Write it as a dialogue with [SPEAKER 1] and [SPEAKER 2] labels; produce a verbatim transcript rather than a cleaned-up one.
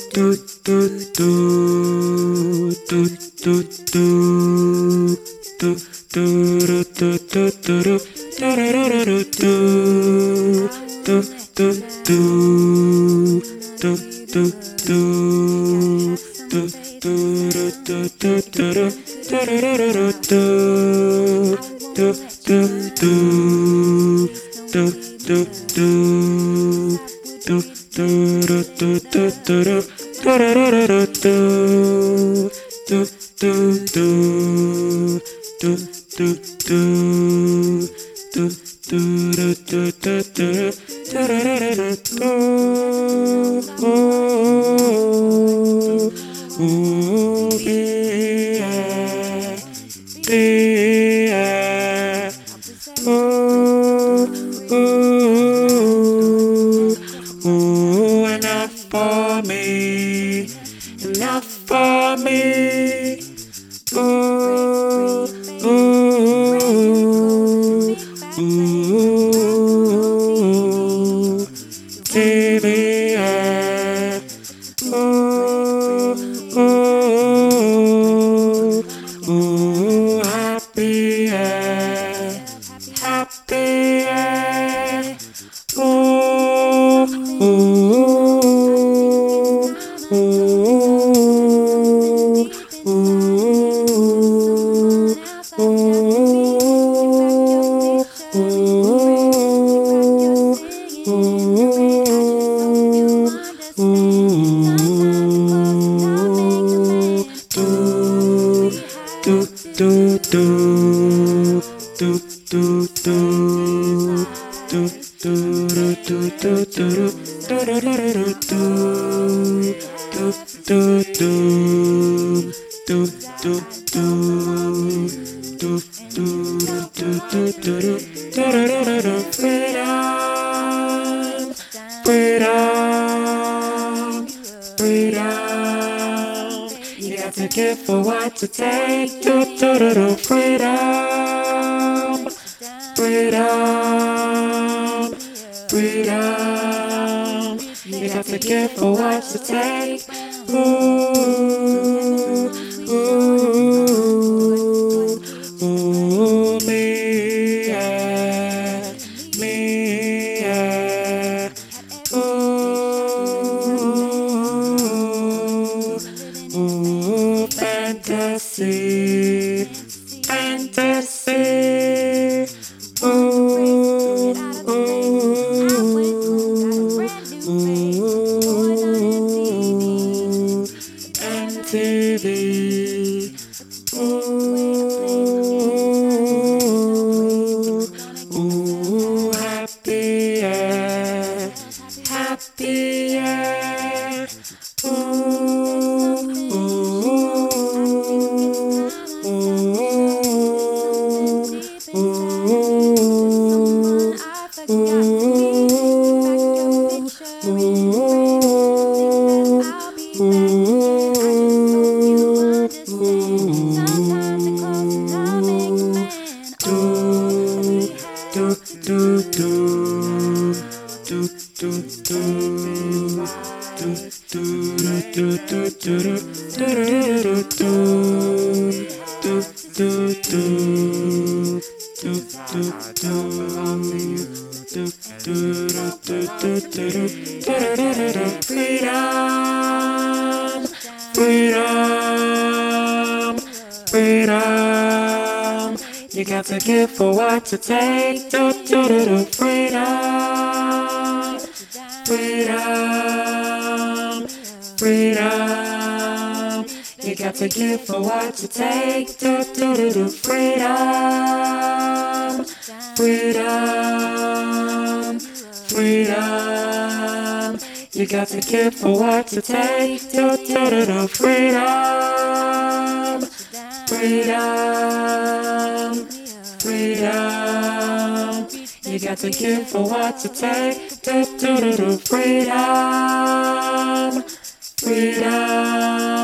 [SPEAKER 1] do do do do do do do do do do do do do Enough for me, enough for me. Ooh, ooh, ooh, T V S. Ooh, ooh, ooh, happy, yeah, happy, yeah. Ooh, ooh. Do do do do do do do do do do freedom, freedom, freedom. You got to give for what to take. Do do do do freedom, freedom, freedom. You got to give for what to take. Ooh, ooh, ooh, me, yeah, me, yeah. Ooh, ooh, fantasy, fantasy. Ooh, ooh, ooh, M T V. Ooh, ooh, happy, yeah, happy, yeah. Ooh, ooh, ooh, ooh, ooh, freedom, freedom, freedom. You got to give for what to take. Do do do do freedom, freedom, freedom. You got to give for what to take. Do do do do freedom, freedom, freedom. You got to give for what to take. Do do do do freedom, freedom, freedom. You got to give for what to take. Do do do do freedom, freedom.